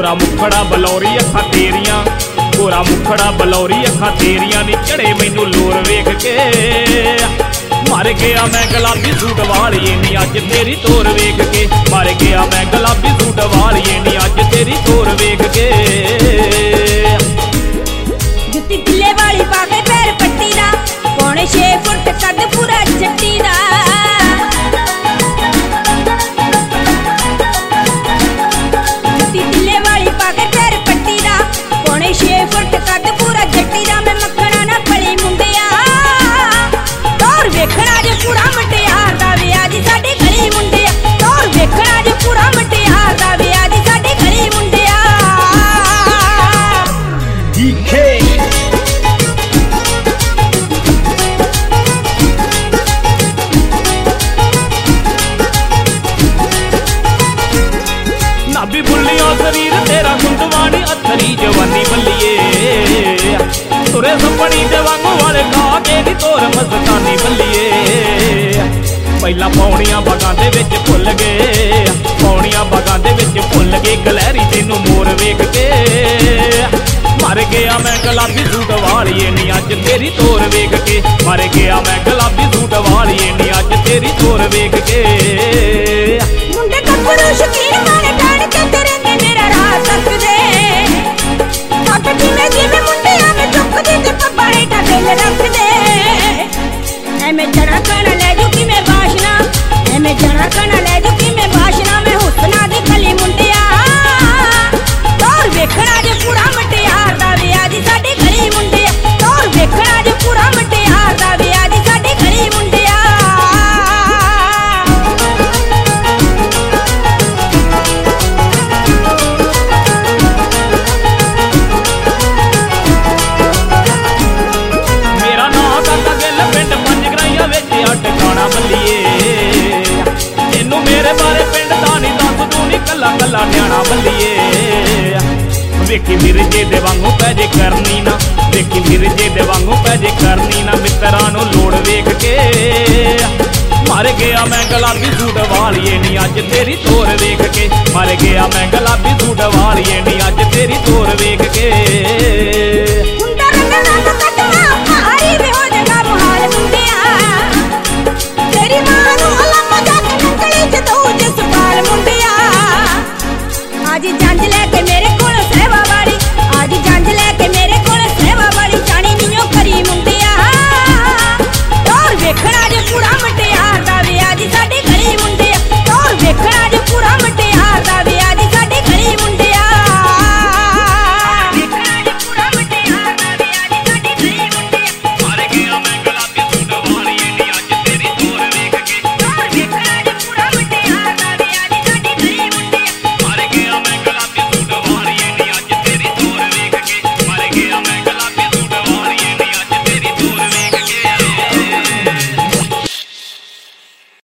गोरा मुखड़ा बलौरी अखां तेरियां, गोरा मुखड़ा बलौरी अखां तेरियां नी चढ़े मैनू लोर वेख के। मर गया मैं गुलाबी सूट वालिए नी अज तेरी तोर वेख के, मर गया मैं गुलाबी सूट वालिए नी अज तेरी तोर वेख के। जुत्ती टिल्ले वाली पा के पैर पट्टी दा, पौने 6 फुट कद पूरा चट्टी दा। जुत्ती टिल्ले वाली पा के पैर पट्टी दा, पौने 6 फुट कद पूरा चट्टी दा। मैं मक्खना ना पली मुंडिया, तौर वेखना जे पूरा मटियार दा वे आज साडी गली मुंडिया, तौर वेखना जे पूरा मटियार दा वे आज साडी गली मुंडिया। नाभी बुल्लियों शरीर तेरा सुंदवानी अथरी जवानी बल्लिए, तुरे सपनी दे वांगू वाले खा के नी तोर मस्तानी बल्लिए। पहला पौड़ियां बागां दे विच भुल गए, पौड़ियां बागां दे विच भुल गए गलहरी तेनू मोर वेख के। मर गया मैं गुलाबी सूट वालिए नी अज तेरी तोर वेख के, मर गया मैं गुलाबी सूट वालिए नी अज तेरी तोर वेख के। मुंडे कपड़ू शकीर माने टाण के तुरेंदे मेरा राह तकदे, पट जिवें जिवें मुंडियां में चुकदे ते पप्पा हेठा दिल रखदे। ऐवें जड़ा खाना ले जू कि मैं बाशना, ऐवें जड़ा खाना ले जू कि मैं बाशना। मैं हुस्ना दी कली मुंडिया, तौर वेखना जे पूरा मटियार दा वे आज साडी गली मुंडिया, तौर वेखना जे पूरा मटियार दा वे आज साडी गली मुंडिया। मेरा नाम काका गिल पिंड पंजगराइया विच अटकाना बल्लिए, तेनू मेरे बारे पिंड दा नी दस तू नी कला कला न्याणा बल्लिए। वेखी मिर्जे दे वांगू पै जे करनी ना, वेखी मिर्जे दे वांगू पै जे करनी ना मित्तरां नू लोड़ वेख के। मर गया मैं गुलाबी सूट वालिए नी अज तेरी तोर वेख के, मर गया मैं गुलाबी सूट वालिए नी अज तेरी तोर वेख के।